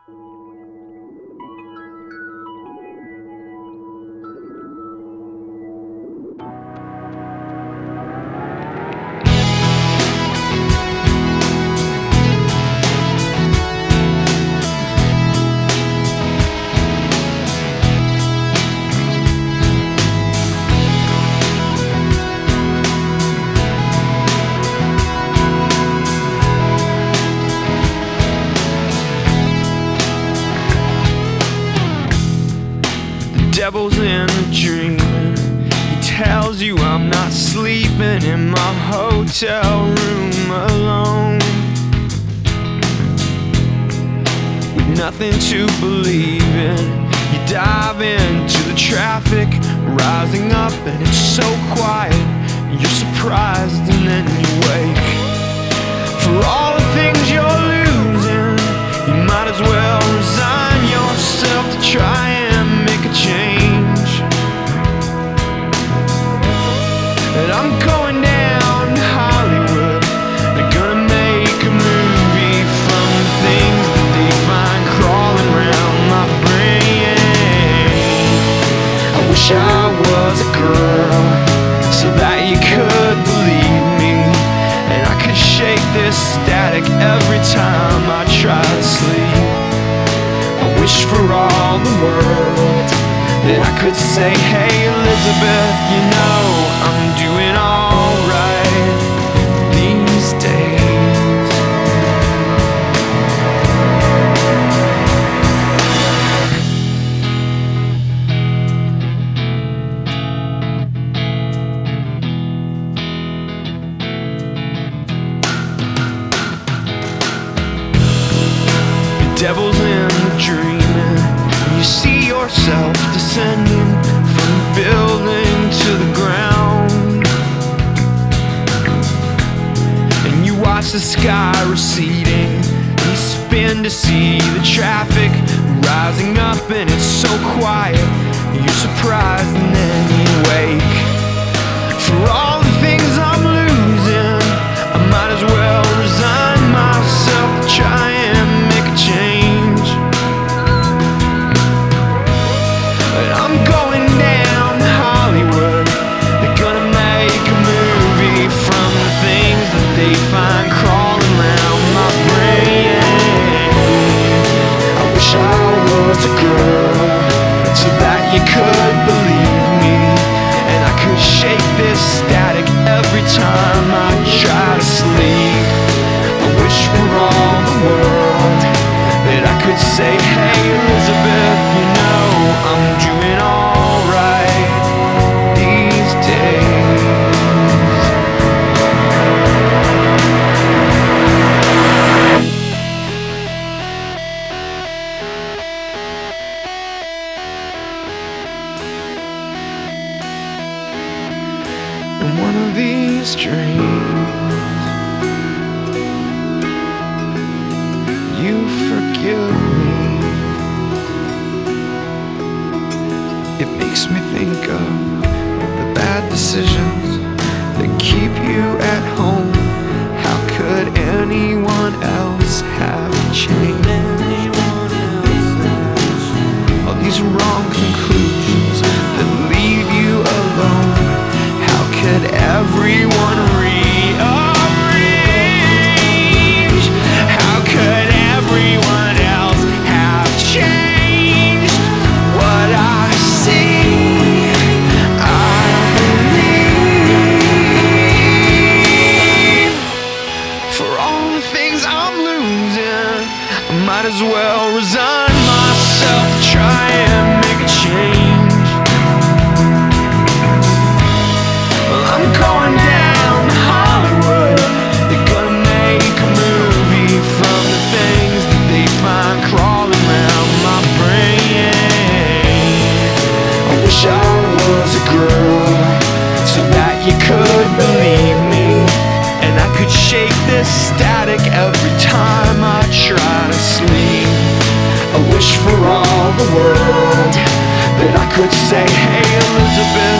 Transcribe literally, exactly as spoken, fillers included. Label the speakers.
Speaker 1: Devil's in a dream. He tells you I'm not sleeping in my hotel room alone, with nothing to believe in. You dive into the traffic, rising up, and it's so quiet. You're surprised and then you wake. For all the things you're losing, you might as well resign yourself to try and make a change. And I'm going down to Hollywood. They're gonna make a movie from the things that they find crawling around my brain. I wish I was a girl, so that you could believe me, and I could shake this static every time I try to sleep. I wish for all the world that I could say, hey Elizabeth, you know I'm doing alright these days. The devil's in the dreaming. You see yourself descending from the building to the ground, and you watch the sky receding. You spin to see the traffic rising up, and it's so quiet. You're surprised and then you wake. For all the things I'm losing, I might as well resign myself to try and make a change. I'm going down to Hollywood. They're gonna make a movie from the things that they find crawling around my brain. I wish I was a girl, so that you could believe me, and I could shake this static every time I try to sleep. I wish for all the world that I could say, hey Elizabeth, you know I'm doing alright these days. In one of these dreams, you forgive me. It makes me think of the bad decisions that keep you at home. How could anyone else have changed? All these wrong conclusions that leave you alone. How could everyone rearrange? How could everyone else have changed? What I see, I believe. For all the things I'm losing, I might as well resign myself to try and make a change. Well, I'm going down to Hollywood. They're gonna make a movie from the things that they find crawling around my brain. I wish I was a girl, so that you could believe me, and I could shake this static every time I try to sleep. I wish for all the world that I could say, hey Elizabeth,